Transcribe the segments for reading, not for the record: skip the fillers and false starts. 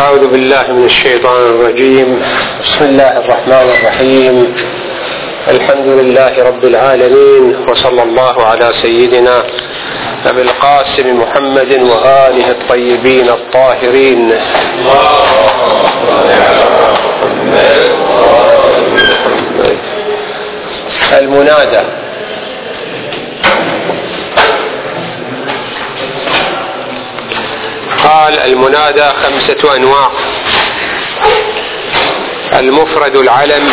أعوذ بالله من الشيطان الرجيم. بسم الله الرحمن الرحيم. الحمد لله رب العالمين، وصلى الله على سيدنا أبي القاسم محمد وآله الطيبين الطاهرين. المنادى. قال المنادى 5 أنواع: المفرد العلم،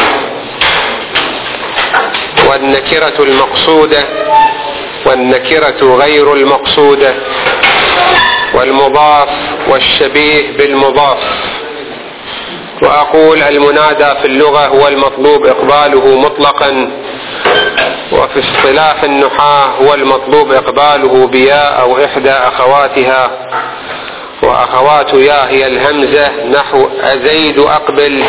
والنكرة المقصودة، والنكرة غير المقصودة، والمضاف، والشبيه بالمضاف. وأقول المنادى في اللغة هو المطلوب إقباله مطلقا، وفي اصطلاح النحاة هو المطلوب إقباله بياء أو إحدى أخواتها، وأخوات يا هي الهمزة، نحو أزيد أقبل،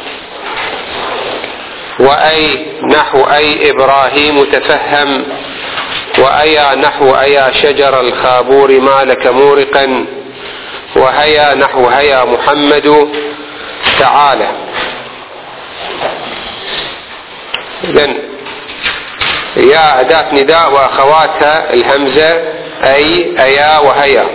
وأي نحو أي إبراهيم تفهم، وأيا نحو أيا شجر الخابور ما لك مورقا، وهيا نحو هيا محمد تعالى. إذن يا أداة نداء وأخواتها الهمزة أي أيا وهيا.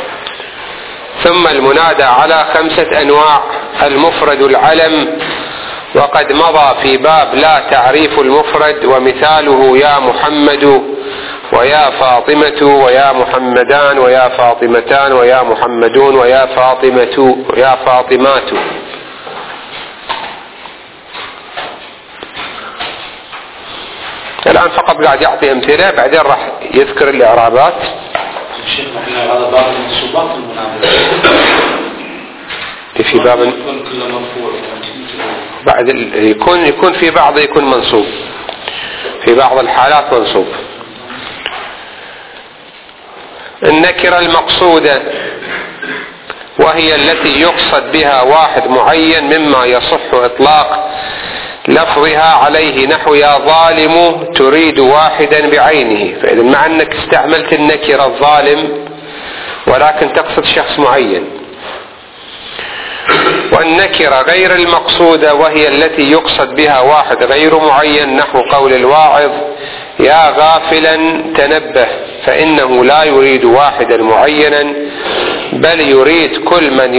ثم المنادى على 5 أنواع: المفرد العلم، وقد مضى في باب لا تعريف المفرد، ومثاله يا محمد ويا فاطمة ويا محمدان ويا فاطمتان ويا محمدون ويا فاطمة ويا فاطمات. الآن فقط قاعد يعطي أمثلة، بعدين راح يذكر الإعرابات. هذا باب المنصوبات المنادى في باب بعد يكون في بعض يكون منصوب، في بعض الحالات منصوب. النكرة المقصودة وهي التي يقصد بها واحد معين مما يصح إطلاق لفظها عليه، نحو يا ظالم تريد واحدا بعينه. فإذا مع أنك استعملت النكرة الظالم ولكن تقصد شخص معين. والنكرة غير المقصودة وهي التي يقصد بها واحد غير معين، نحو قول الواعظ يا غافلا تنبه، فإنه لا يريد واحدا معينا بل يريد كل من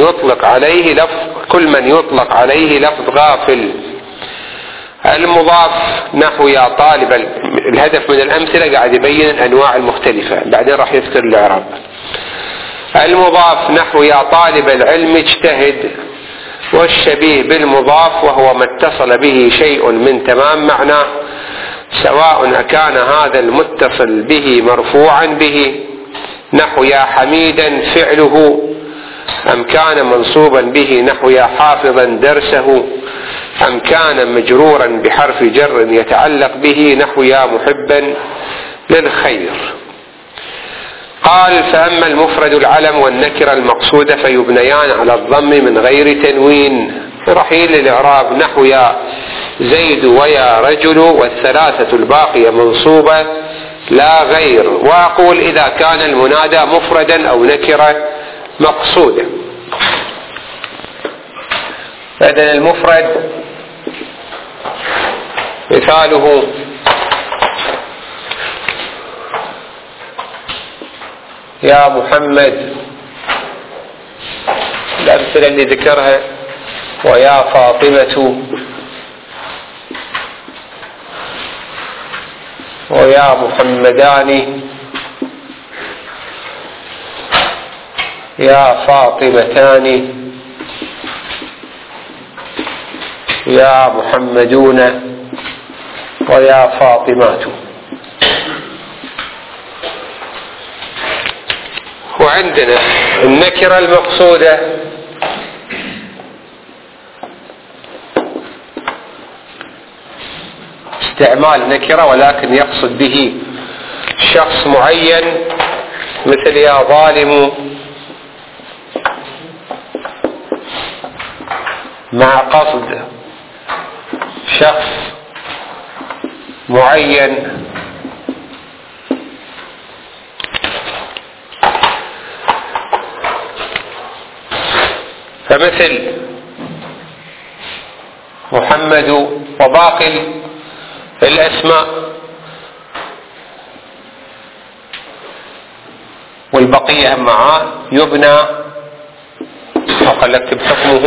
يطلق عليه لفظ غافل. المضاف نحو يا طالب، الهدف من الأمثلة قاعد يبين الأنواع المختلفة، بعدين راح يذكر الإعراب. المضاف نحو يا طالب العلم اجتهد. والشبيه بالمضاف وهو ما اتصل به شيء من تمام معناه، سواء أكان هذا المتصل به مرفوعا به، نحو يا حميدا فعله، أم كان منصوبا به، نحو يا حافظا درسه، أم كان مجرورا بحرف جر يتعلق به، نحو يا محبا للخير. قال فأما المفرد العلم والنكرة المقصودة فيبنيان على الضم من غير تنوين. رحيل الإعراب نحو يا زيد ويا رجل، والثلاثة الباقية منصوبة لا غير. وأقول إذا كان المنادى مفردا أو نكرة مقصودة. إذن المفرد مثاله يا محمد، الأمثلة اللي ذكرها، ويا فاطمة، ويا محمدان، يا فاطمتان، يا محمدون، ويا فاطمات. وعندنا النكرة المقصودة استعمال نكرة ولكن يقصد به شخص معين، مثل يا ظالم، مع قصد شخص معين. فمثل محمد وباقي الأسماء والبقية معاه يبنى، وقال اكتب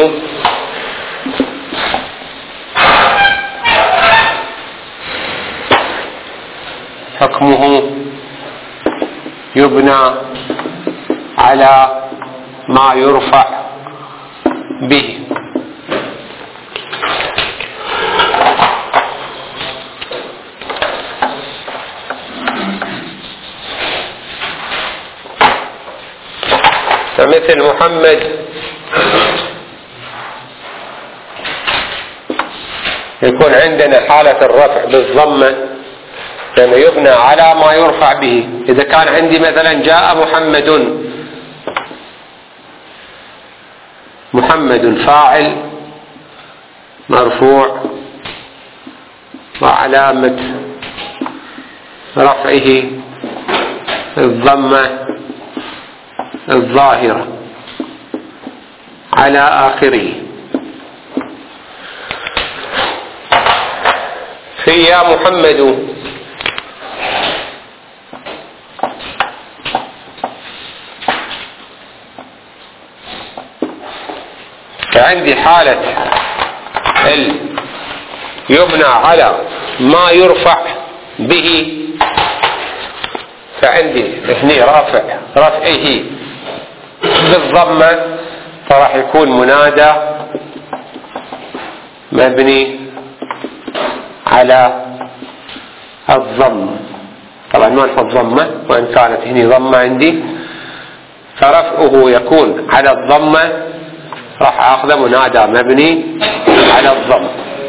حكمه يبنى على ما يرفع به. فمثل محمد يكون عندنا حالة الرفع بالضمة لأنه يبنى على ما يرفع به. إذا كان عندي مثلا جاء محمد فاعل مرفوع وعلامة رفعه الضمة الظاهرة على آخره. في يا محمد فعندي حالة يبنى على ما يرفع به، فعندي هني رفعه بالضمة فراح يكون منادى مبني على الضم. طبعا ما نحط ضمة، وإن كانت هني ضمة عندي فرفعه يكون على الضمة راح أخذ منادى مبني على الضم.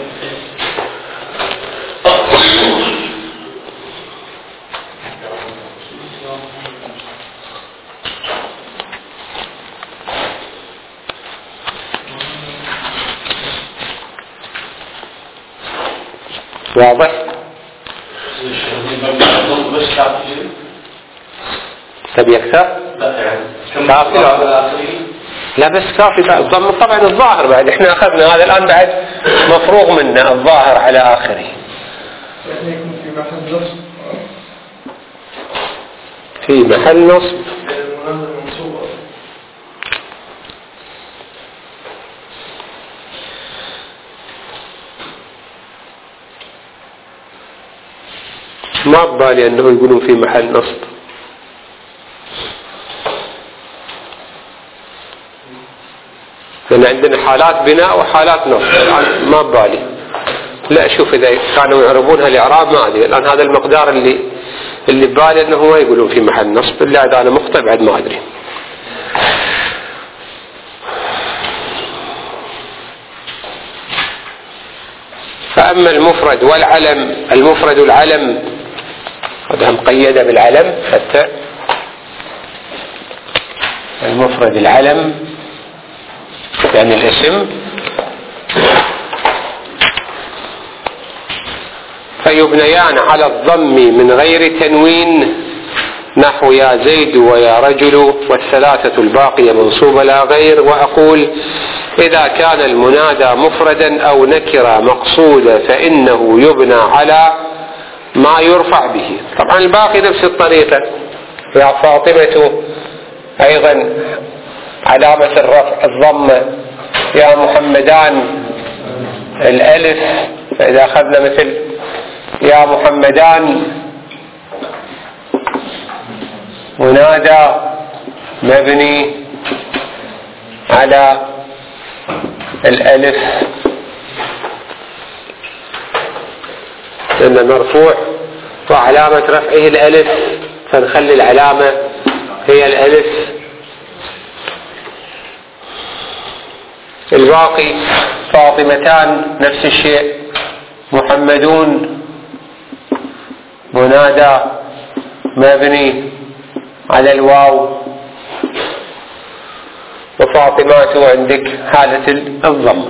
واضح؟ تبي أكثر؟ كافي؟ لا بس كافي. الضم طبعا الظاهر بعد احنا أخذنا هذا الآن بعد مفروغ منه الظاهر على آخره. في محل نصب ما ببالي أنه يقولون في محل نصب، لأن عندنا حالات بناء وحالات نصب. الآن ما ببالي، لا شوف إذا كانوا يعربونها الإعراب ما أدري. الآن هذا المقدار اللي ببالي أنه ما يقولون في محل نصب، إلا إذا أنا مخطئ بعد ما أدري. فأما المفرد والعلم، المفرد والعلم هذا مقيدة بالعلم حتى المفرد العلم يعني الاسم، فيبنيان على الضم من غير تنوين نحو يا زيد ويا رجل، والثلاثة الباقية منصوبة لا غير. وأقول إذا كان المنادى مفردا أو نكرة مقصودة فإنه يبنى على ما يرفع به. طبعا الباقي نفس الطريقة. يا فاطمة أيضا علامة الرفع الضمة، يا محمدان الألف. فإذا أخذنا مثل يا محمدان منادى مبني على الألف لأنه مرفوع وعلامة رفعه الألف، فنخلي العلامة هي الألف. الباقي فاطمتان نفس الشيء، محمدون منادى مبني على الواو، وفاطمات عندك حالة الضم.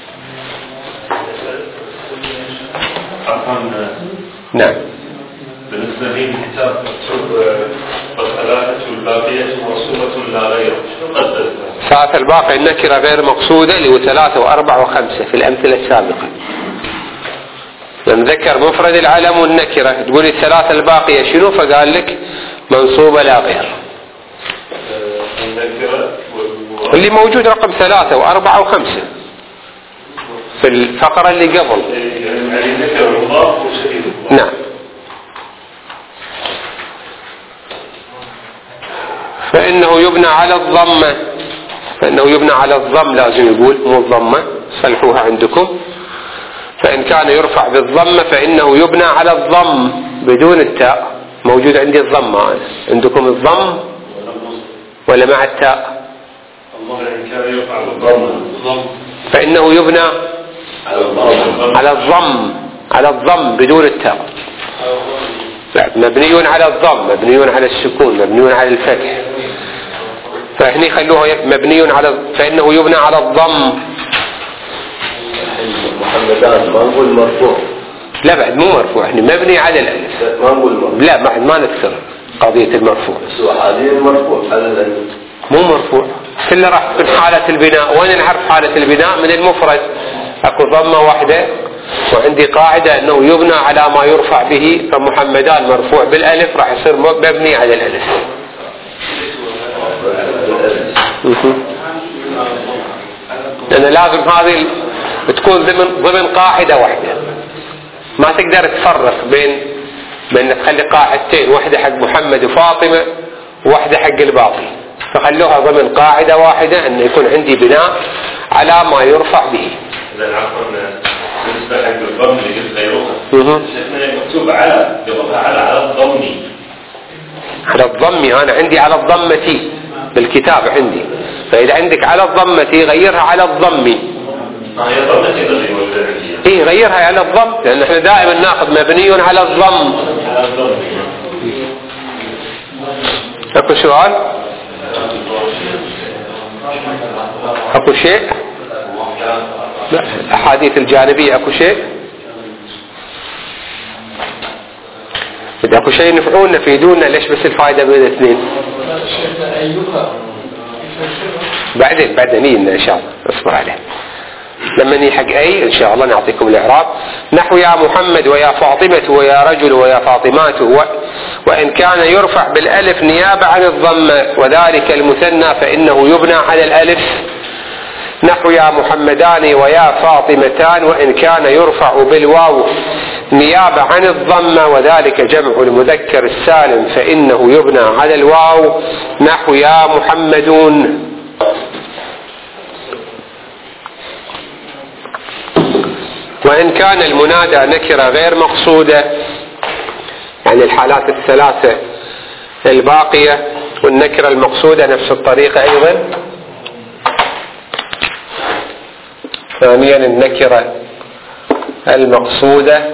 نعم. بالنسبة لي الكتاب مكتوب والثلاثة الباقية موصولة لا غير، شو قدرتها؟ الثلاثة الباقي النكرة غير مقصودة اللي هو 3 و4 و5 في الأمثلة السابقة. لما ذكر مفرد العلم والنكرة تقول الثلاثة الباقية شنو؟ فقال لك منصوبة لا غير. اللي موجود رقم 3 و4 و5 في الفقرة اللي قبل. نعم. فإنه يبنى على الضمة، فإنه يبنى على الضم لازم يقول مو الضمة، صلحوها عندكم. فإن كان يرفع بالضمة فإنه يبنى على الضم بدون التاء. موجود عندي الضمة، عندكم الضم ولا مع التاء؟ فإنه يبنى على الضم بدون التاء. مبني على الضم، مبني على السكون، مبني على الفتح. فهني خلوها مبني على، فإنه يبنى على الضم. محمدان ما نقول مرفوع. لا بعد مو مرفوع، احنا مبني على الألف. ما نقول مرفوع. لا بعد ما نكسر قضية المرفوع. بس هو حاليا مرفوع على الألف. مو مرفوع، كله راح في حالة البناء. وين نعرف حالة البناء؟ من المفرد. اكو ضمة واحدة وعندي قاعدة انه يبنى على ما يرفع به، فمحمدان مرفوع بالالف راح يصير مبني على الالف. لأن لازم هذه تكون ضمن قاعدة واحدة، ما تقدر تفرق بين تخلي قاعدتين، واحدة حق محمد وفاطمة وواحدة حق الباقي، فخلوها ضمن قاعدة واحدة أن يكون عندي بناء على ما يرفع به. بالنسبة حق الضم اللي قلت غيرها مكتوب على يضبها على الضمي. على الضمي أنا عندي على الضمتي بالكتاب عندي، فإذا عندك على الضمتي غيرها على الضمي. هي ضمتي غير موجودة عندي. إيه غيرها على الضم، لأن إحنا دائما ناخذ مبني على الضم. أكو سؤال؟ أكو شيء؟ لا. الأحاديث الجانبية أكو شيء؟ إذا أكو شيء نفعونا نفيدونا، ليش بس الفائدة بين الاثنين؟ بعدين إن شاء الله اصبر عليه. لما نيحق أي إن شاء الله نعطيكم الإعراب. نحو يا محمد ويا فاطمة ويا رجل ويا فاطمات وإن كان يرفع بالألف نيابة عن الضمة وذلك المثنى فإنه يبنى على الألف. نحو يا محمدان ويا فاطمتان وإن كان يرفع بالواو نيابة عن الضمة وذلك جمع المذكر السالم فإنه يبنى على الواو. نحو يا محمدون. وإن كان المنادى نكرة غير مقصودة، يعني الحالات الثلاثة الباقية والنكرة المقصودة نفس الطريقة أيضا. ثانيا النكرة المقصودة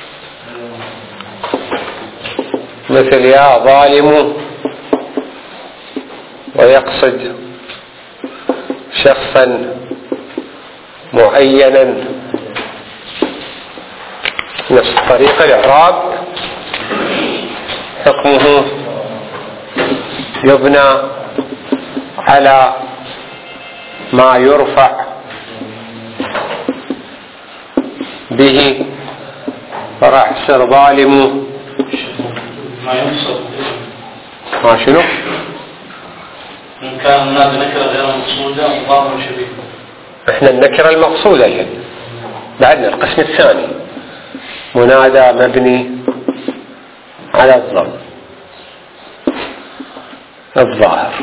مثل يا ظالم ويقصد شخصا معينا نفس الطريقة. الإعراب حكمه يبنى على ما يرفع به راح يصير ظالم ما ينصب ما شنو؟ إن كان منادى نكرة غير مقصودة مضاف شبيه. احنا النكرة المقصودة الحين بعدنا القسم الثاني منادى مبني على الضم الظاهر.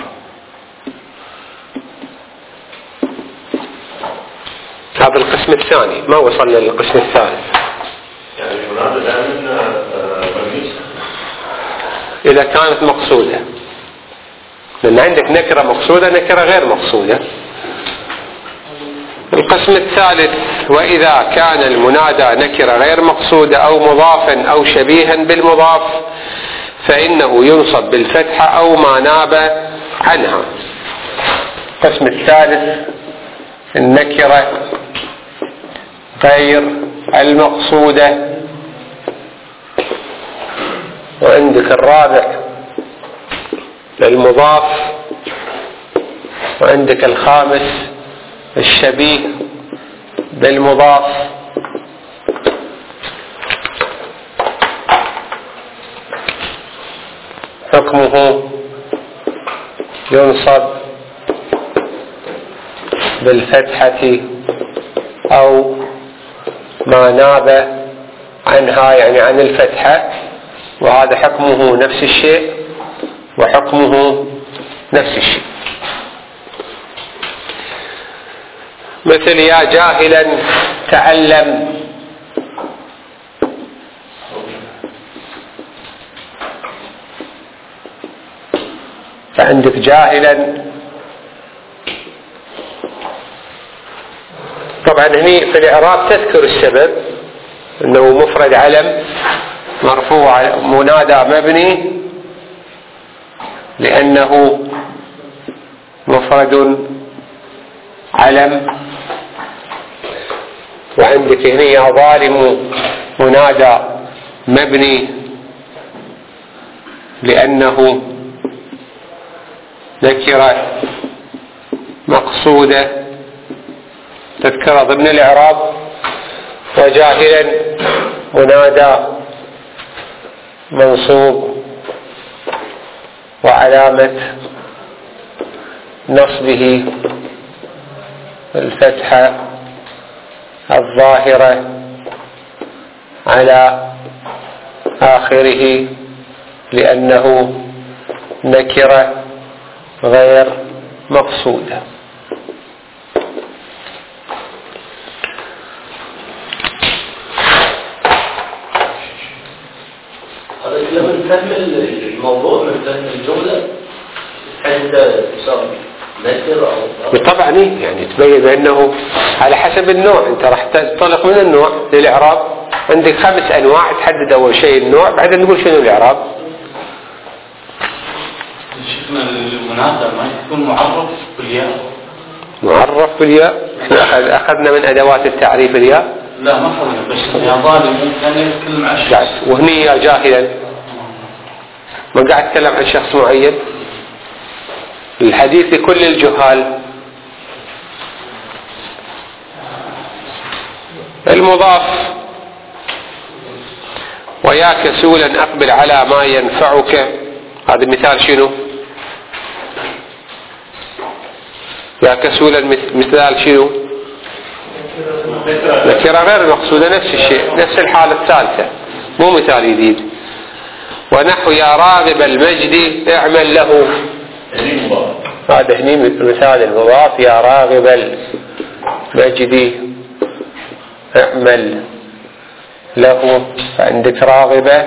هذا القسم الثاني، ما وصلنا للقسم الثالث. يعني المنادى دائما مبني إذا كانت مقصودة، لأن عندك نكرة مقصودة نكرة غير مقصودة. القسم الثالث وإذا كان المنادى نكرة غير مقصودة أو مضافا أو شبيها بالمضاف فإنه ينصب بالفتحة أو ما ناب عنها. القسم الثالث النكرة غير المقصودة. وعندك الرابع المضاف وعندك الخامس الشبيه بالمضاف، حكمه ينصب بالفتحة أو ما ناب عنها يعني عن الفتحة، وهذا حكمه نفس الشيء وحكمه نفس الشيء. مثل يا جاهلا تعلم، فعندك جاهلا، طبعا هني في الإعراب تذكر السبب انه مفرد علم مرفوع منادى مبني لأنه مفرد علم، وعندك هنا يا ظالم منادى مبني لأنه نكرة مقصودة تذكر ضمن الإعراب، وجاهلا منادى منصوب وعلامة نصبه الفتحة الظاهرة على آخره لأنه نكرة غير مقصودة. لما نكمل الموضوع من فهم الجملة حتى تصير نكر أو طبعا يعني تبين بأنه على حسب النوع، أنت راح تنطلق من النوع للإعراب، عندك 5 أنواع، تحدد أول شيء النوع بعدين نقول شنو الإعراب. شفنا المنادى ما يكون معرف بالياء؟ معرف بالياء، أخذنا من أدوات التعريف الياء؟ لا ما أخذنا، بس يا ظالم كان يتكلم عن شخص، وهني يا جاهلا ما قاعد أتكلم عن شخص معين، الحديث لكل الجهال. المضاف ويا كسولا أقبل على ما ينفعك، هذا مثال شنو؟ يا كسولا مثال شنو؟ نكرة غير مقصودة، نفس الشيء، نفس الحالة الثالثة، مو مثال جديد. ونحو يا راغب المجد اعمل له، هذا هني مثال المضاف، يا راغب المجد اعمل له، فعندك راغبة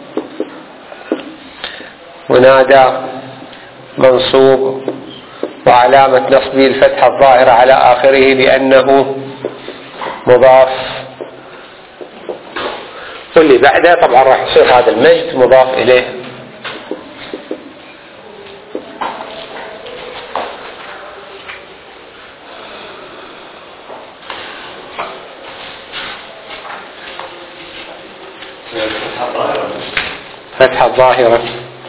منادى منصوب وعلامة نصبه الفتحة الظاهرة على آخره لأنه مضاف، واللي بعده طبعا راح يصير هذا المجد مضاف إليه. فتحة الظاهرة.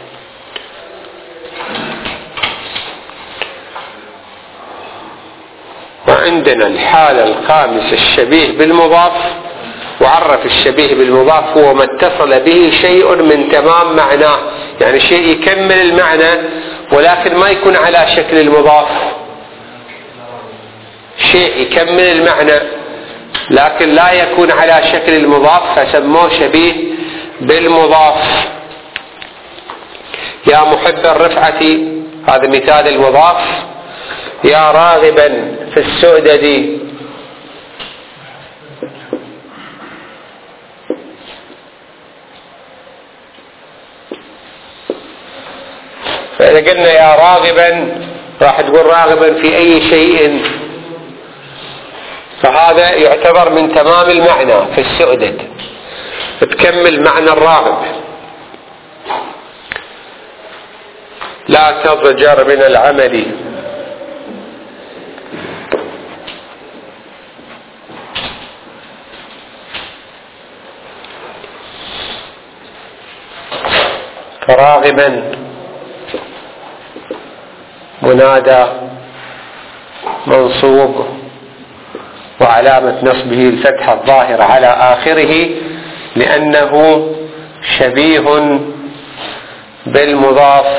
وعندنا الحالة الخامسة الشبيه بالمضاف، وعرف الشبيه بالمضاف هو ما اتصل به شيء من تمام معناه، يعني شيء يكمل المعنى ولكن ما يكون على شكل المضاف، شيء يكمل المعنى لكن لا يكون على شكل المضاف فسموه شبيه بالمضاف. يا محب الرفعة هذا مثال المضاف، يا راغبا في السؤدد، فإذا قلنا يا راغبا راح تقول راغبا في أي شيء، فهذا يعتبر من تمام المعنى في السؤدد، تكمل معنى الراغب. لا تضجر من العمل، فراغبا منادى منصوب وعلامة نصبه الفتحة الظاهرة على آخره لأنه شبيه بالمضاف.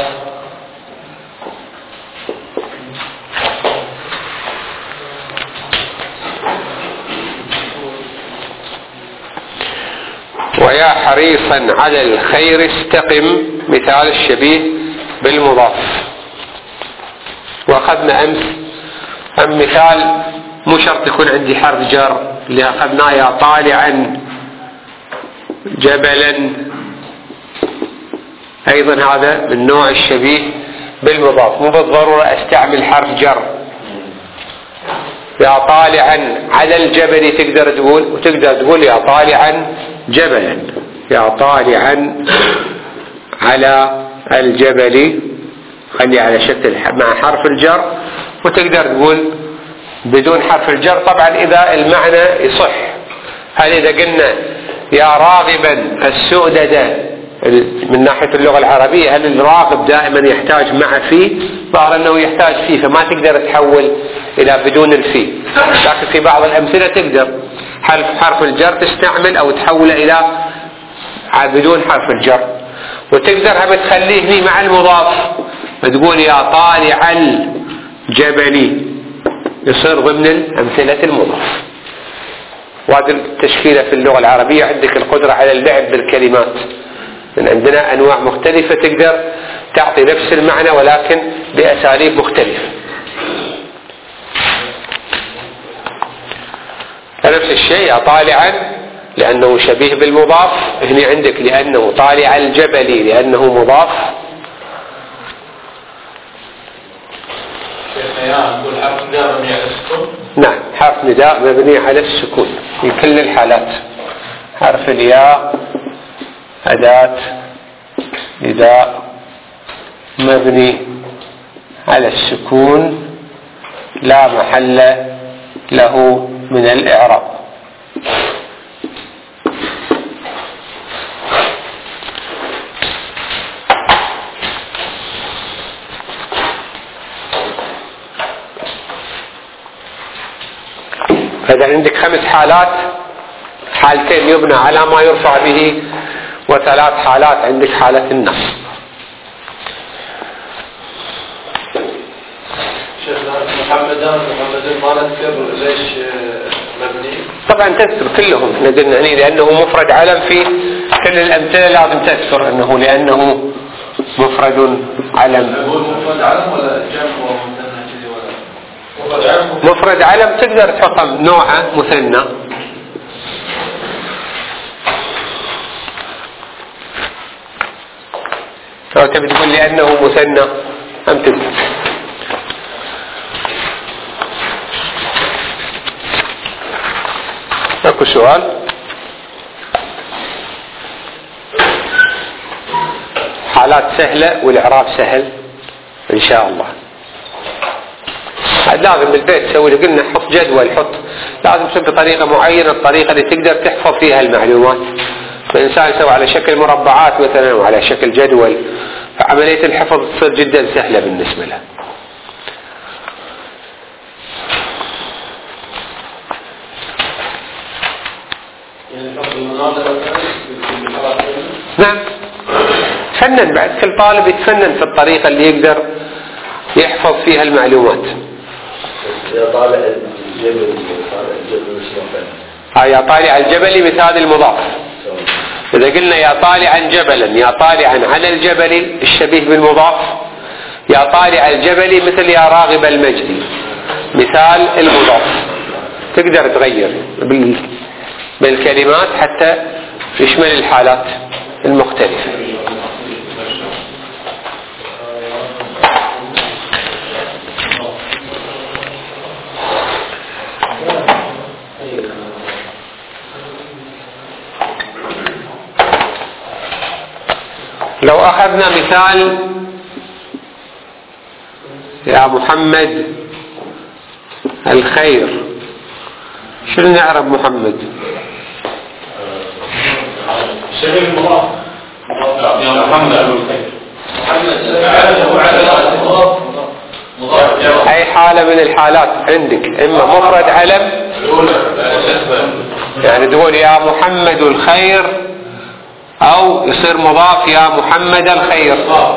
ويا حريصا على الخير استقم مثال الشبيه بالمضاف. وأخذنا أمس مثال مو شرط يكون عندي حرف جر اللي أخذناه يا طالعا جبلا، أيضا هذا من نوع الشبيه بالمضاف، مو بالضرورة أستعمل حرف جر. يا طالعا على الجبل تقدر تقول، وتقدر تقول يا طالعا جبلا، يا طالعا على الجبل خلي على شكل مع حرف الجر، وتقدر تقول بدون حرف الجر طبعا إذا المعنى يصح. هل إذا قلنا يا راغبا السؤدد من ناحية اللغة العربية هل الراغب دائما يحتاج مع فيه؟ ظهر أنه يحتاج فيه، فما تقدر تحول إلى بدون الفيه، لكن في بعض الأمثلة تقدر حرف الجر تستعمل أو تحول إلى بدون حرف الجر، وتقدر هم تخليه مع المضاف تقول يا طالع الجبل، يصير ضمن الأمثلة المضاف. وهذه التشكيلة في اللغة العربية عندك القدرة على اللعب بالكلمات، من عندنا أنواع مختلفة تقدر تعطي نفس المعنى ولكن بأساليب مختلفة. فنفس الشيء طالعا لأنه شبيه بالمضاف، هنا عندك لأنه طالع الجبل لأنه مضاف. نعم حرف نداء مبني على السكون في كل الحالات. حرف الياء أداة نداء مبني على السكون لا محل له من الإعراب. فإذا عندك 5 حالات، حالتين يبنى على ما يرفع به، و3 حالات عندك حالة النصب. محمدان ما نذكر ليش مبني؟ طبعا تذكر كلهم، احنا قلنا لأنه مفرد علم في كل الأمثلة لازم تذكر أنه لأنه مفرد علم. مفرد علم ولا جمع ومثنى ولا مفرد علم تقدر تحط نوعه مثنى. لو تبي تقول لأنه مثنى أم تقول اكو سؤال؟ حالات سهلة والإعراب سهل إن شاء الله. لازم بالبيت تسوي، قلنا حط جدول، لازم تسوي بطريقة معينة، الطريقة اللي تقدر تحفظ فيها المعلومات. الإنسان يسوي على شكل مربعات مثلا وعلى شكل جدول، فعملية الحفظ تصير جدا سهلة بالنسبة له. نعم فنن، بعد كل طالب يتفنن في الطريقة اللي يقدر يحفظ فيها المعلومات. يا طالع الجبل يا طالع الجبل مثال المضاف. إذا قلنا يا طالعا جبلا، يا طالعا على الجبل الشبيه بالمضاف، يا طالع الجبل مثل يا راغب المجد مثال المضاف. تقدر تغير بالكلمات حتى يشمل الحالات المختلفة. لو أخذنا مثال يا محمد الخير، شنو نعرف محمد؟ شبيه المضاف. يا محمد الخير. أي حالة من الحالات عندك، إما مفرد علم يعني تقول يا محمد الخير، أو يصير مضاف يا محمد الخير،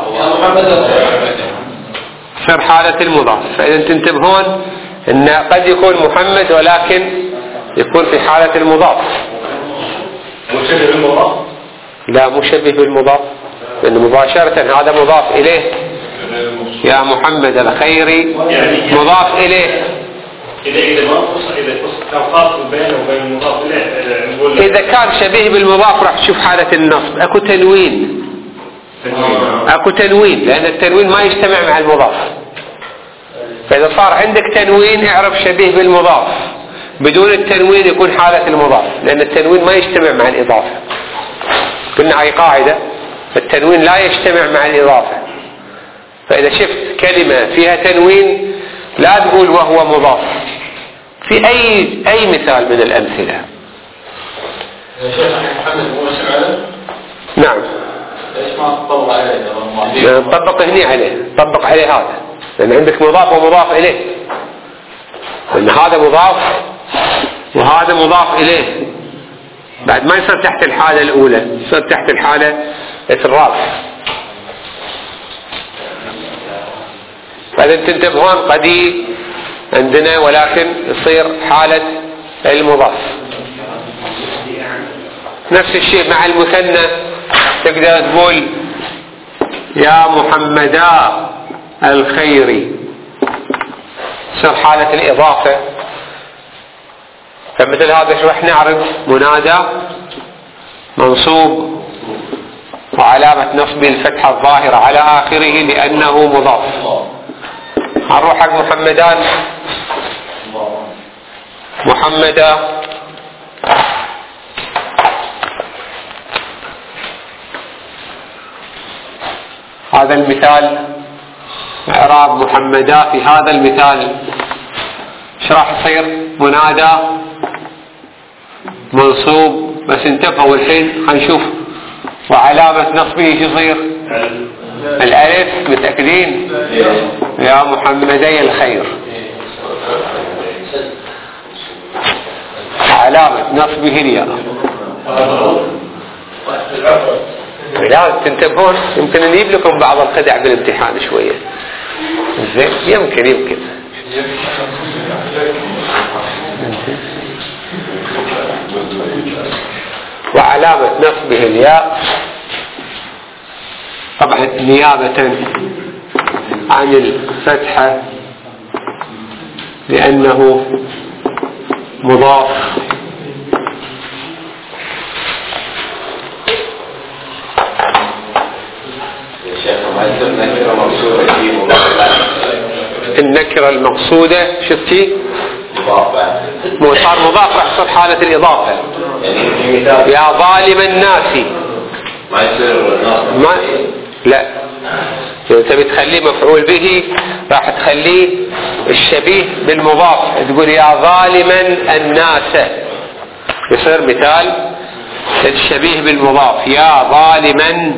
يصير حالة المضاف. فإذا تنتبهون إن قد يكون محمد ولكن يكون في حالة المضاف. مشبه بالمضاف؟ لا، مشبه بالمضاف، لأنه مباشرة هذا مضاف إليه. يا محمد الخير مضاف إليه. إذا كان شبيه بالمضاف راح تشوف حالة النصب، أكو تنوين، أكو تنوين، لأن التنوين ما يجتمع مع المضاف. فإذا صار عندك تنوين اعرف شبيه بالمضاف، بدون التنوين يكون حالة المضاف، لأن التنوين ما يجتمع مع الإضافة. قلنا هاي قاعدة، التنوين لا يجتمع مع الإضافة. فإذا شفت كلمة فيها تنوين لا تقول وهو مضاف في أي مثال من الأمثلة. يا شيخ محمد هو اسم علم؟ نعم. ليش ما تطبق عليه؟ طبق هني عليه، طبق عليه هذا، لأن عندك مضاف ومضاف إليه، لأن هذا مضاف وهذا مضاف إليه، بعد ما يصير تحت الحالة الأولى، يصير تحت الحالة الرابعة. فإذا تنتبهون قد عندنا ولكن يصير حالة المضاف. نفس الشيء مع المثنى، تقدر تقول يا محمدا الخير، يصير حالة الإضافة. فمثل هذا شو راح نعرف؟ منادى منصوب وعلامة نصب الفتحة الظاهرة على آخره لأنه مضاف. هنروح حق محمدان. محمدا هذا المثال، إعراب محمدا في هذا المثال ايش راح يصير؟ منادى منصوب، بس انتبهوا الحين هنشوف وعلامة نصبه ايش يصير؟ الألف، متأكدين؟ يا محمدي الخير، علامة نصبه الياء. لا تنتبهون، يمكن نجيب لكم بعض الخدع بالامتحان شوية. زين، يمكن وعلامة نصبه الياء، طبعا نيابة عن الفتحة لأنه مضاف. النكرة المقصودة شفتي؟ صار مضاف راح تصير حالة الإضافة. يا ظالم الناس ما يصير ما لا، إذا تبي تخليه مفعول به راح تخليه الشبيه بالمضاف، تقول يا ظالما الناس، يصير مثال الشبيه بالمضاف يا ظالما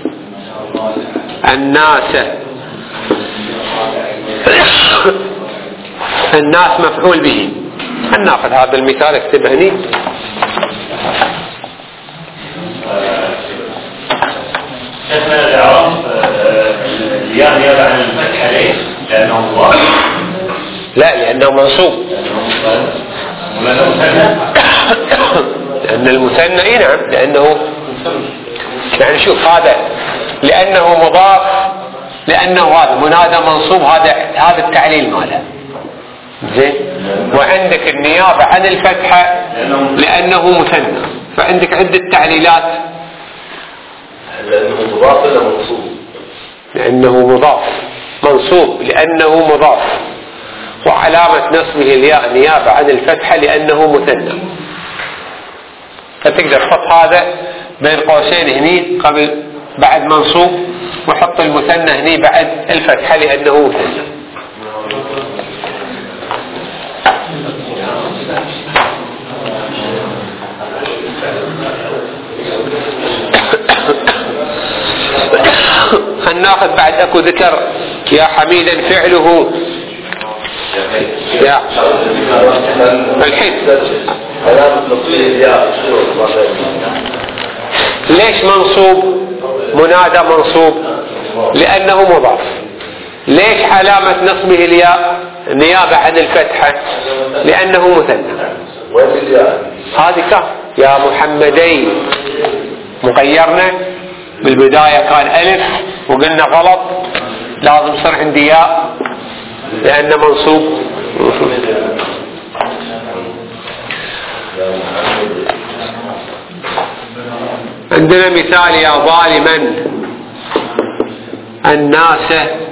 الناس. الناس مفعول به. هناخذ هذا المثال، اكتبه هني. شفنا الإعراب الياء نيابة عن الفتحة ليش؟ لأنه مضاف؟ لا، لأنه منصوب. لأن المثنى اي نعم، لأنه يعني شوف هذا لأنه مضاف، لأنه هذا منادى منصوب، هذا التعليل ماله زين. وعندك النيابة عن الفتحة لأنه مثنى، فعندك عدة تعليلات. لأنه مضاف ولا منصوب؟ لأنه مضاف، منصوب لأنه مضاف، وعلامة نصبه الياء نيابة عن الفتحة لأنه مثنى. فتقدر تحط هذا بين قوسين هني قبل بعد منصوب، وحط المثنى هني بعد الفتحة لأنه مثنى. هناخذ بعد اكو ذكر يا حميدا فعله يا الحين ليش منصوب؟ منادى منصوب لأنه مضاف. ليش علامة نصبه الياء نيابة عن الفتحة؟ لأنه مثنى. هذه كان يا محمدي مغيرنا بالبداية كان ألف وقلنا غلط لازم يصير عندي ياء لأنه منصوب. عندنا مثال يا ظالما الناس،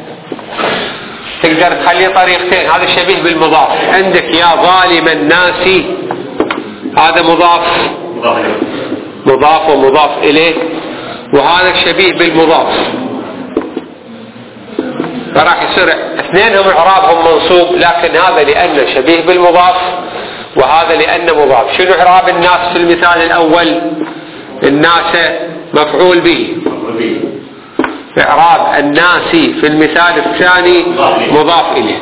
تقدر تخليه طريقتين، هذا شبيه بالمضاف. عندك يا ظالم الناس هذا مضاف ومضاف إليه، وهذا شبيه بالمضاف، فراح يصير اثنينهم اعرابهم منصوب، لكن هذا لأنه شبيه بالمضاف وهذا لأنه مضاف. شنو اعراب الناس في المثال الأول؟ الناس مفعول به. اعراب الناس في المثال الثاني مضاف إليه.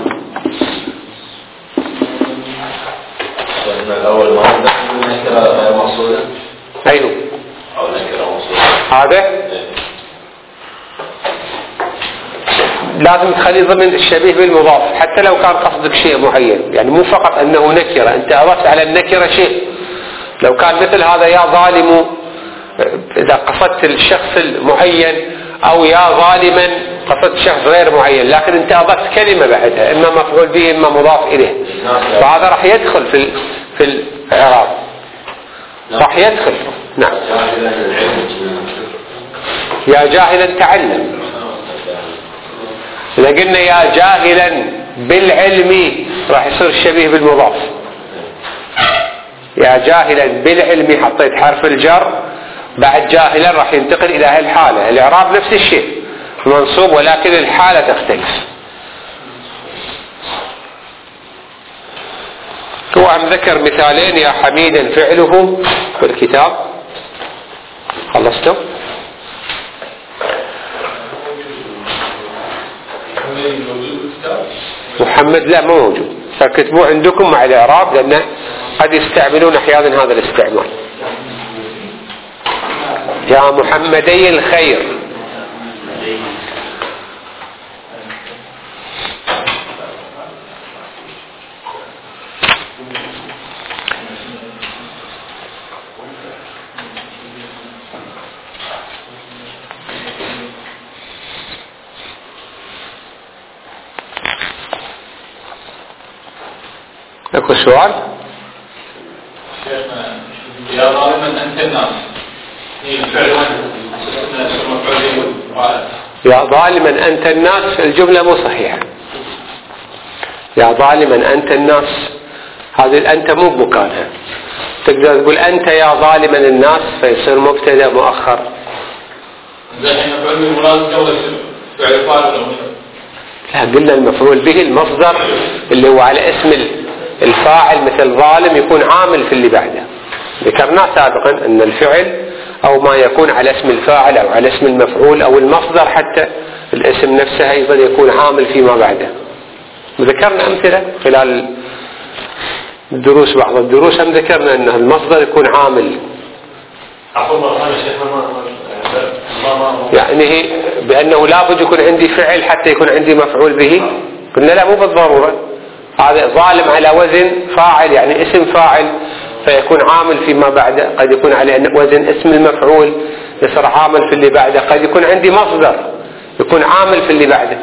الأول ما نكرة موصولة. أيوه أو نكرة موصولة. هذا لازم تخليه ضمن الشبيه بالمضاف حتى لو كان قصدك شيء معين، يعني مو فقط أنه نكرة، أنت أضفت على النكرة شيء. لو كان مثل هذا يا ظالم إذا قصدت الشخص المعين، أو يا ظالما قصدت شخص غير معين، لكن أنت أضفت كلمة بعدها إما مفعول به إما مضاف إليه، فهذا راح يدخل في الإعراب، راح يدخل. نعم. يا جاهلا تعلم. إذا قلنا يا جاهلا بالعلم راح يصير الشبيه بالمضاف. يا جاهلا بالعلم حطيت حرف الجر بعد جاهلا راح ينتقل إلى هالحالة. الإعراب نفس الشيء منصوب ولكن الحالة تختلف. هو عم ذكر مثالين يا حميدا فعله في الكتاب. خلصتم؟ محمد لا مو موجود، فكتبوه عندكم مع الإعراب لأن قد يستعملون أحيانا هذا الاستعمال. يا محمدي الخير. اكو سؤال؟ يا ظالما انت الناس. يا ظالما أنت الناس الجملة مو صحيحة. يا ظالما أنت الناس هذه أنت مو بمكانها. تقدر تقول أنت يا ظالما الناس فيصير مبتدأ مؤخر. لا قلنا المفعول به المصدر اللي هو على اسم الفاعل مثل ظالم يكون عامل في اللي بعده. ذكرنا سابقا أن الفعل أو ما يكون على اسم الفاعل أو على اسم المفعول أو المصدر حتى الاسم نفسه أيضا يكون عامل فيما بعده. ذكرنا أمثلة خلال الدروس، بعض الدروس هم ذكرنا أن المصدر يكون عامل، يعني بأنه لابد يكون عندي فعل حتى يكون عندي مفعول به. قلنا لا مو بالضرورة، هذا ظالم على وزن فاعل يعني اسم فاعل فيكون عامل فيما بعده، قد يكون على وزن اسم المفعول يصير عامل في اللي بعده، قد يكون عندي مصدر يكون عامل في اللي بعده.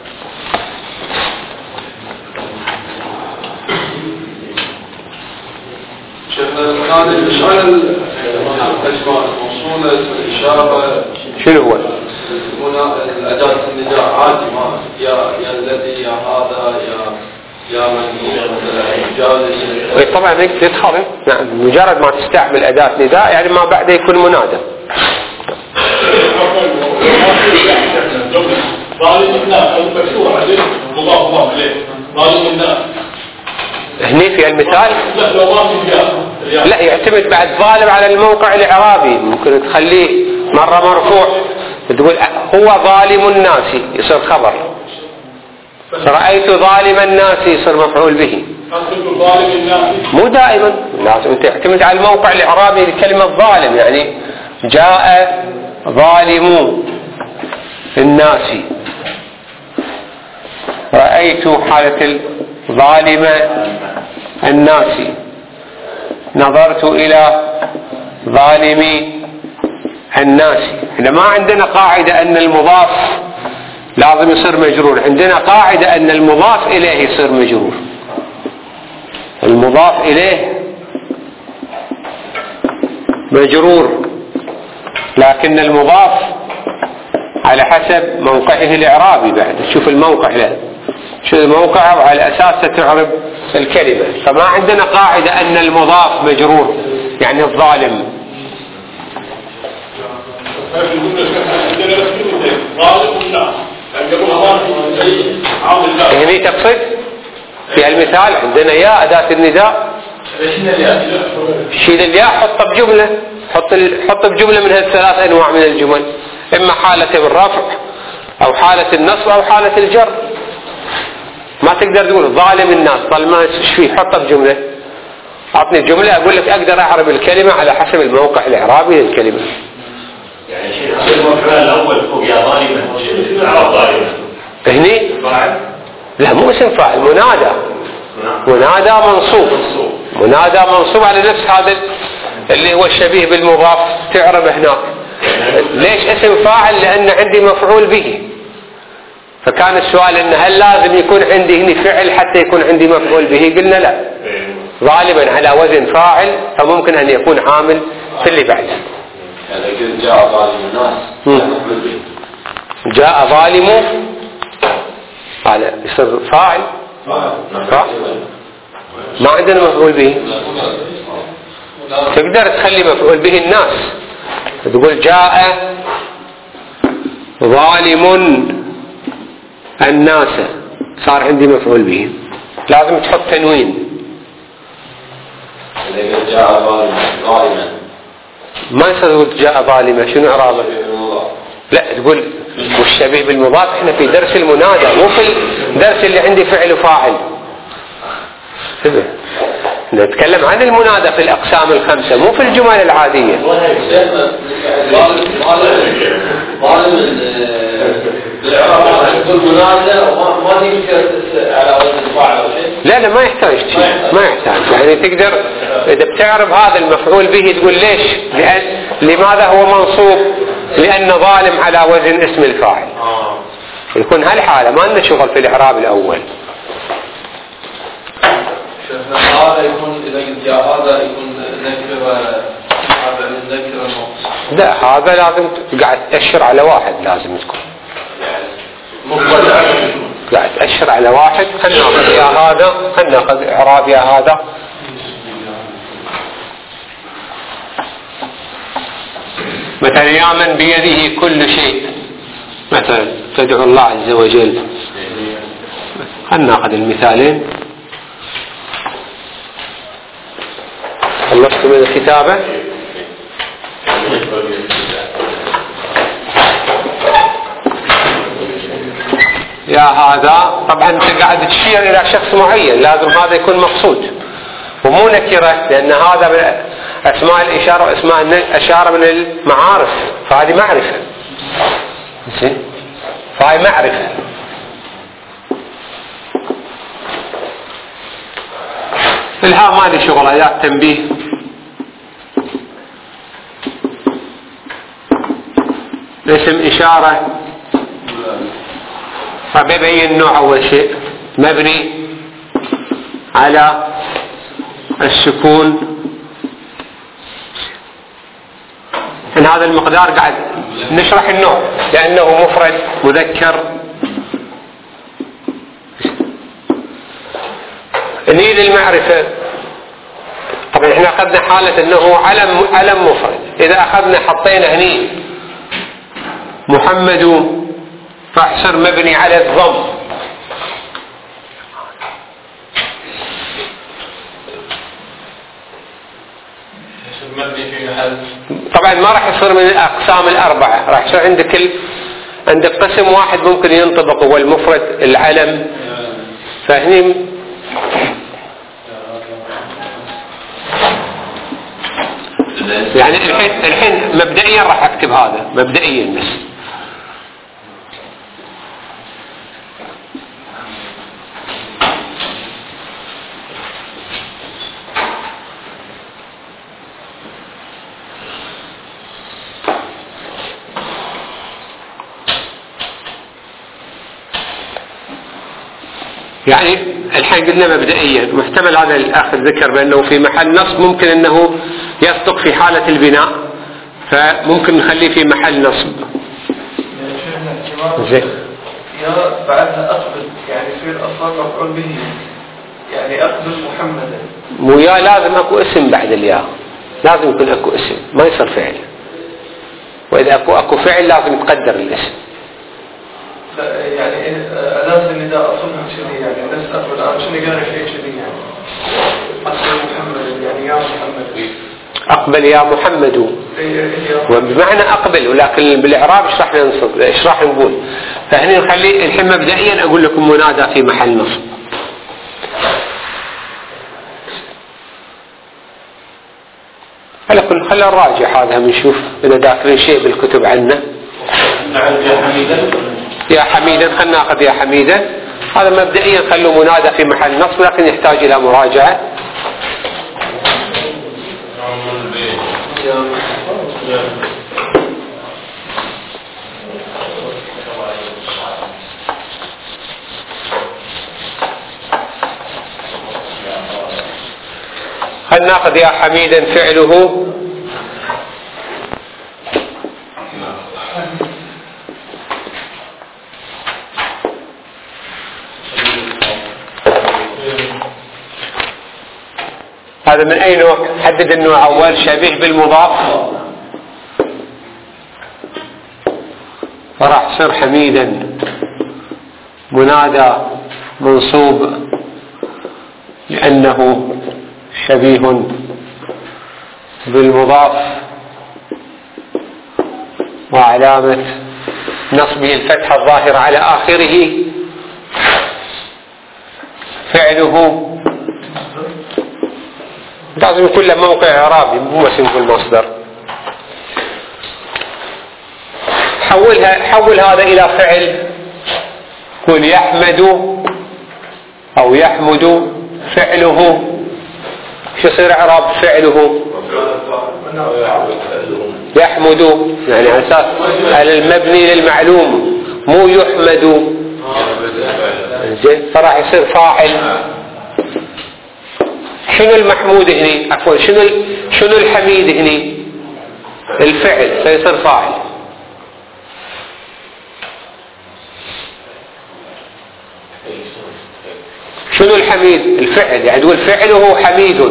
شيخنا الإشارة الأسماء الموصولة الإشارة شنو هو؟ هنا الأداة النداء عادي ما يا الذي يا هذا يا من جالس. طبعا هيك تدخل. نعم مجرد ما تستعمل أداة نداء يعني ما بعده يكون منادى. هني في المثال لا يعتمد بعد ظالم على الموقع الإعرابي، ممكن تخليه مرة مرفوع تقول هو ظالم الناس يصير خبر رأيت ظالم الناس يصير مفعول به. ظالم الناس مو دائما، لازم تعتمد على الموقع الإعرابي لكلمة ظالم. يعني جاء ظالم الناس، رأيت حالة الظالم الناس، نظرت إلى ظالم الناس. احنا ما عندنا قاعدة أن المضاف لازم يصير مجرور، عندنا قاعدة أن المضاف إليه يصير مجرور. المضاف إليه مجرور، لكن المضاف على حسب موقعه الإعرابي. بعد تشوف الموقع له شو الموقع وعلى أساسه تعرب الكلمة. فما عندنا قاعدة أن المضاف مجرور يعني الظالم. هني تقصد في المثال عندنا يا أداة النداء، شيل الياء حطه بجملة، حط بجملة من هالثلاث أنواع من الجمل، إما حالة الرفع أو حالة النصب أو حالة الجر. ما تقدر تقول ظالم الناس، طالما ايش فيه حطه بجملة. أعطني جملة أقول لك أقدر أعرب الكلمة على حسب الموقع الإعرابي للكلمة. يعني شيء المفعول الأول فوق يا ظالما، شو إعراب ظالما؟ هني لا مو اسم فاعل، منادى. منادى منصوب، منادى منصوب على نفس هذا اللي هو الشبيه بالمضاف. تعرب هناك ليش اسم فاعل؟ لأن عندي مفعول به. فكان السؤال إن هل لازم يكون عندي هنا فعل حتى يكون عندي مفعول به؟ قلنا لا، غالبا على وزن فاعل، فممكن أن يكون عامل في اللي بعده. هذا قلت جاء ظالم الناس جاء ظالم هذا يصير فاعل. ما عندنا مفعول به. تقدر تخلي مفعول به الناس، تقول جاء ظالم الناس، صار عندي مفعول به. لازم تحط تنوين. جاء ظالما ما يصير تقول جاء ظالما. شنو إعرابه؟ لا تقول والشبيه بالمضاف. احنا في درس المنادى، مو في الدرس اللي عندي فعل وفاعل. نتكلم عن المنادى في الأقسام الخمسة، مو في الجمل العادية. لا ما يحتاج شيء، ما يحتاج. يعني تقدر إذا بتعرف هذا المفعول به تقول ليش؟ لماذا هو منصوب؟ لأن ظالم على وزن اسم الفاعل. يكون هالحالة ما لنا شغل في الإعراب الأول. هذا يكون إذا قلت يا هذا يكون نكرة، هذا النكرة نقص. لا هذا لازم قاعد تأشر على واحد، لازم تكون قاعد تأشر على واحد. خلنا ناخذ يا هذا، خلنا ناخذ إعراب يا هذا. مثلا يا من بيده كل شيء، مثلا تدعو الله عز وجل. خلنا ناخذ المثالين. خلصت من الكتابة؟ يا هذا طبعا انت قاعد تشير الى شخص معين، لازم هذا يكون مقصود ومو نكرة، لان هذا من اسماء الاشارة واسماء الاشارة من المعارف، فهذه معرفة. فهي معرفة. الها ما لي شغل، اداة تنبيه. اسم اشارة فبيبين نوع اول شيء مبني على السكون. ان هذا المقدار قاعد نشرح النوع لانه مفرد مذكر. نريد المعرفة. طبعا احنا اخذنا حالة انه علم مفرد. اذا اخذنا حطينا هني محمد فاحصر مبني على الضم. طبعا ما راح يصير من الاقسام الاربعة، راح يصير عندك عندك قسم واحد ممكن ينطبق هو المفرد العلم، فهني يعني الحين مبدئيا راح اكتب هذا مبدئيا بس. يعني الحين قلنا مبدئيا محتمل هذا الأخ ذكر بأنه في محل نصب ممكن أنه يصدق في حالة البناء، فممكن نخليه في محل نصب. زين. يا بعدها أقبل يعني يصير أصلا مفعول به، يعني أقبل محمدا. مو يا لازم أكو اسم بعد الياء، لازم يكون أكو اسم ما يصير فعل، وإذا أكو فعل لازم يتقدر الاسم. لا يعني أداة النداء أصلها شذي يعني بس أقبل أنا شنو قال شيء شذي يعني أقبل محمد يعني يا محمد. أقبل يا محمد وبمعنى أقبل، ولكن بالإعراب إيش راح ننصب إيش راح نقول؟ فهني نخلي الحين مبدئيا أقول لكم منادى في محل نصب. خلينا نراجع هذا بنشوف إذا ذاكرين شيء بالكتب عنه. يا حميدا خلنا ناخذ يا حميدا، هذا مبدئيا خلوا منادى في محل نصب لكن يحتاج إلى مراجعة. خلنا ناخذ يا حميدا فعله هذا من أي نوع؟ حدد النوع أول شبيه بالمضاف، فراح يصير حميدا منادى منصوب لأنه شبيه بالمضاف، وعلامة نصبه الفتحة الظاهرة على آخره. فعله لازم يكون له موقع إعرابي مو اسم في المصدر. حول هذا إلى فعل، قل يحمد أو يحمد فعله. شو يصير إعراب فعله؟ يحمد يعني على أساس على المبني للمعلوم مو يحمد. زين فراح يصير فاعل. شنو المحمود هني؟ عفوا شنو الحميد هني؟ الفعل فيصير فاعل. شنو الحميد؟ الفعل، يعني تقول فعله حميد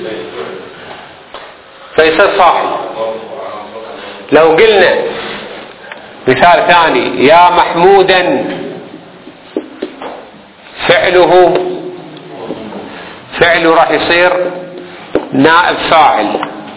فيصير فاعل. لو قلنا مثال ثاني يا محمودا فعله راح يصير نائب فاعل.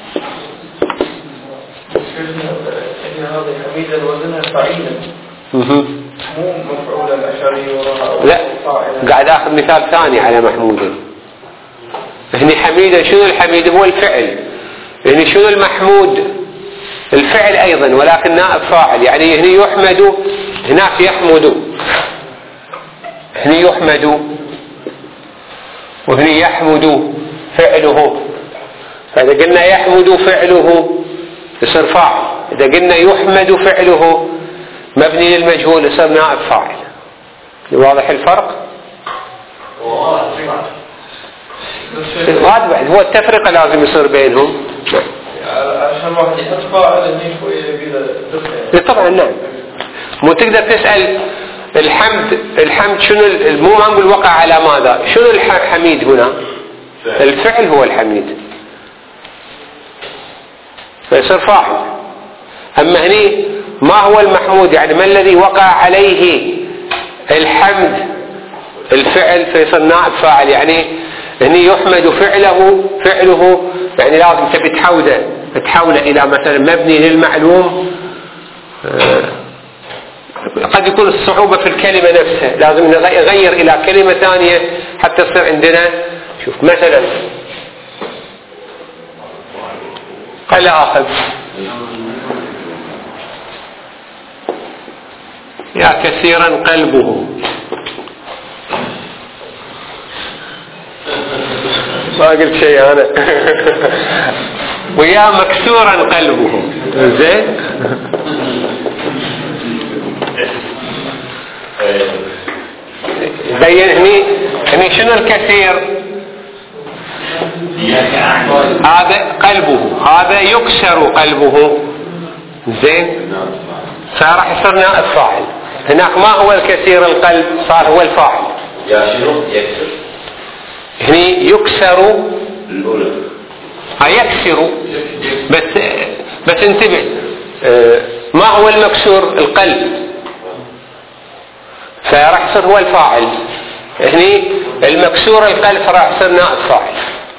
هذا حميدا وزنها فاعلا مو مفعولا الأشعري وراء. لا قاعد اخذ مثال ثاني على محمودا. هني حميدا شنو الحميد؟ هو الفعل. يعني شنو المحمود؟ الفعل ايضا ولكن نائب فاعل. يعني هني يحمد هناك يحمد، هني يحمد وهني يحمد فعله. فإذا قلنا يحمد فعله يصير فاعل، إذا قلنا يحمد فعله مبني للمجهول يصير نائب فاعل. واضح الفرق؟ هو التفرقة لازم يصير بينهم عشان واحد يحط فاعل هني شوية. طبعا نعم. مو تقدر تسأل الحمد شنو مو ما نقول وقع على ماذا؟ شنو الحميد هنا؟ الفعل هو الحميد فيصير فاعل. أما هني ما هو المحمود؟ يعني ما الذي وقع عليه الحمد؟ الفعل فيصير نائب فاعل. يعني هني يحمد فعله يعني لازم تبي تحوله إلى مثلا مبني للمعلوم قد يكون الصعوبة في الكلمة نفسها، لازم نغير إلى كلمة ثانية حتى يصير عندنا. شوف مثلا قال آخذ يا كثيرا قلبه، ما قلت شيء أنا ويا مكسورا قلبه. زين بين هني شنو الكثير؟ هذا قلبه، هذا يكسر قلبه. زين فراح يصير نائب فاعل. هناك ما هو الكثير القلب، صار هو الفاعل. يا شنو يكسر؟ هني يكسر الأولى يكسر، بس انتبه، ما هو المكسور؟ القلب، فراح يصير هو الفاعل. هني المكسور القلب راح يصير نائب فاعل.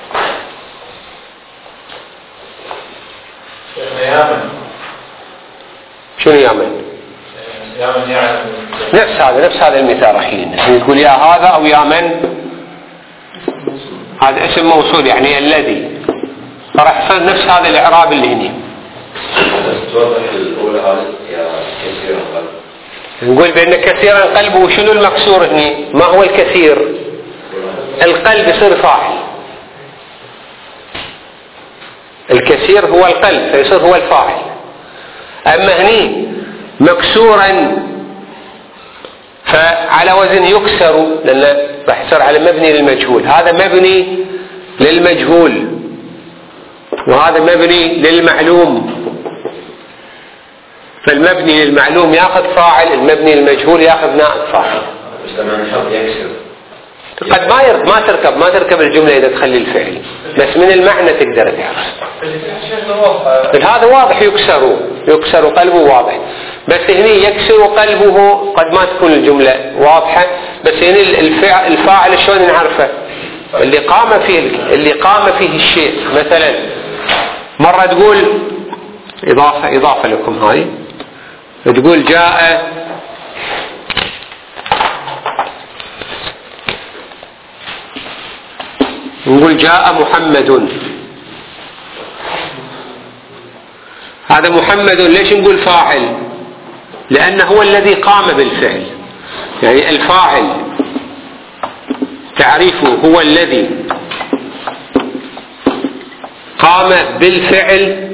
شنو يعمل؟ نفس هذا المثال الحين تقول يا هذا او يا من، هذا اسم موصول يعني الذي، فراح يصير نفس هذا الاعراب اللي هني. توضح الأولى هذا يا كثير القلب. نقول بأن كثيرا قلبه، شنو المكسور هني؟ ما هو الكثير؟ القلب يصير فاعل، الكثير هو القلب فيصير هو الفاعل. أما هني مكسورا فعلى وزن يكسر، لأن راح يصير على مبني للمجهول. هذا مبني للمجهول وهذا مبني للمعلوم، فالمبني للمعلوم ياخذ فاعل، المبني للمجهول ياخذ نائب فاعل. بس لما نحط يكسر قد ما تركب الجملة إذا تخلي الفعل، بس من المعنى تقدر تعرف. هذا واضح، يكسر قلبه واضح، بس هني يكسر قلبه قد ما تكون الجملة واضحة، بس هني الفاعل شلون نعرفه؟ اللي قام فيه الشيء. مثلا مرة تقول إضافة لكم هاي، تقول جاء نقول جاء محمد، هذا محمد ليش نقول فاعل؟ لأنه هو الذي قام بالفعل، يعني الفاعل تعريفه هو الذي قام بالفعل.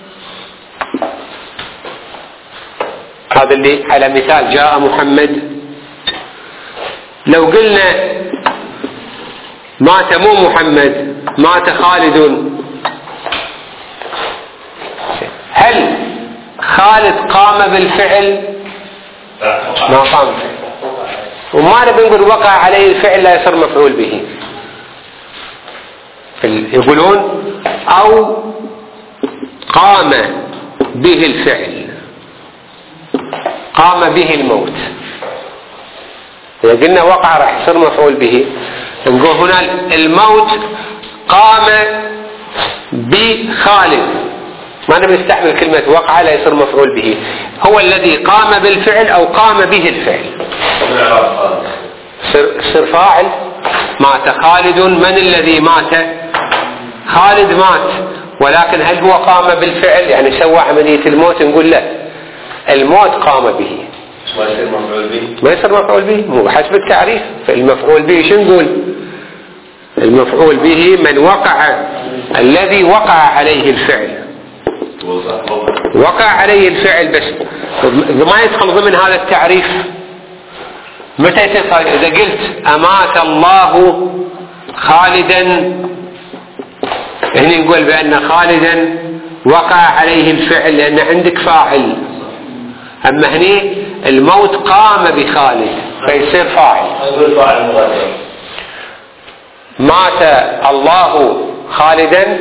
هذا اللي على مثال جاء محمد. لو قلنا مات مو محمد، مات خالد، هل خالد قام بالفعل؟ ما قام بالفعل. وما نبي نقول وقع عليه الفعل لا يصير مفعول به. يقولون أو قام به الفعل، قام به الموت. إذا قلنا وقع راح يصير مفعول به. نقول هنا الموت قام بخالد، ما نبي نستعمل كلمة وقع لا يصير مفعول به. هو الذي قام بالفعل أو قام به الفعل صير فاعل. مات خالد، من الذي مات؟ خالد مات، ولكن هل هو قام بالفعل يعني سوى عملية الموت؟ نقول لا، الموت قام به. ما يصير مفعول به؟ ما يصير مفعول به، مو حسب التعريف. فالمفعول به شو نقول؟ المفعول به من وقع، الذي وقع عليه الفعل، وقع عليه الفعل، بس ما يدخل ضمن هذا التعريف. متى يدخل؟ إذا قلت أمات الله خالدا، هنا نقول بأن خالدا وقع عليه الفعل لأن عندك فاعل. أما هني الموت قام بخالد فيصير فاعل. مات الله خالدا،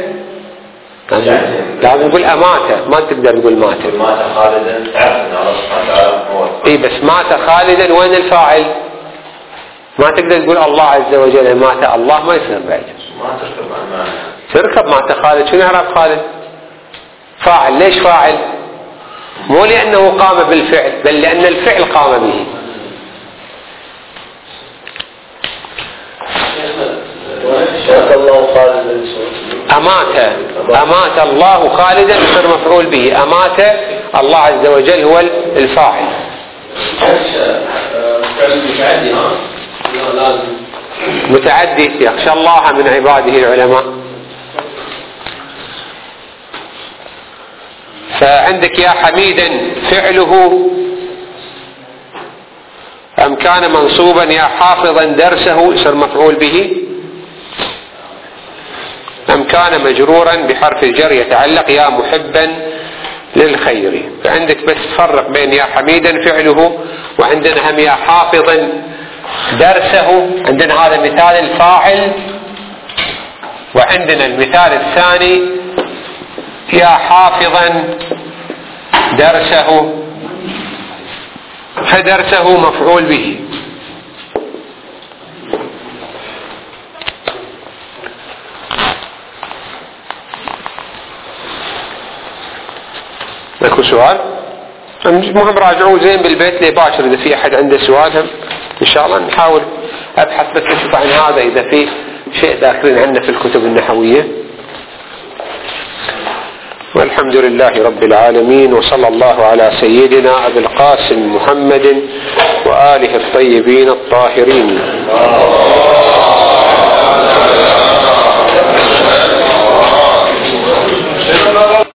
لازم نقول أمات، ما تقدر نقول مات. مات خالدا تعرف أن الله سبحانه وتعالى هو. إيه بس مات خالدا وين الفاعل؟ ما تقدر تقول الله عز وجل مات الله، ما يصير بعد. ما تركب تركب مات خالد. شنو يعرف خالد؟ فاعل. ليش فاعل؟ مو لأنه قام بالفعل، بل لأن الفعل قام به. أمات الله خالدا يصير مفعول به. أمات الله عز وجل هو الفاعل. متعدي يخشى الله من عباده العلماء. فعندك يا حميدا فعله أم كان منصوبا يا حافظا درسه يصير مفعول به، أم كان مجرورا بحرف الجر يتعلق يا محبا للخير. فعندك بس تفرق بين يا حميدا فعله، وعندنا هم يا حافظا درسه. عندنا هذا مثال الفاعل، وعندنا المثال الثاني يا حافظا درسه، فدرسه مفعول به. اكو سؤال؟ المهم راجعوا زين بالبيت لباشر، اذا في احد عنده سؤال ان شاء الله نحاول ابحث بس اشوف عن هذا اذا في شيء ذاكرين عنه في الكتب النحوية. والحمد لله رب العالمين، وصلى الله على سيدنا أبي القاسم محمد وآله الطيبين الطاهرين.